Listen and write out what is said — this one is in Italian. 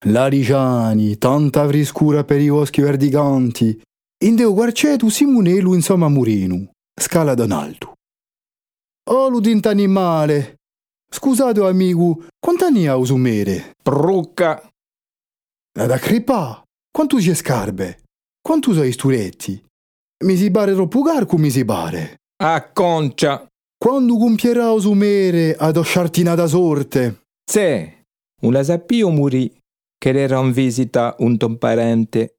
Lariciani, tanta friscura per i boschi verdicanti. Indeo guarcetu Simonelu insomma Murinu, scala Donaldo. Oh, l'udinta animale. Scusate, amico, quant'anni ha usumere? Prucca. La da crepà. Quanto c'è scarpe? Quanto sei sturetti? Mi si pare troppo carco, mi si pare. A concia. Quando compierà usumere ad osciartina sorte? Se, un la sappio morì, che era in visita un ton parente.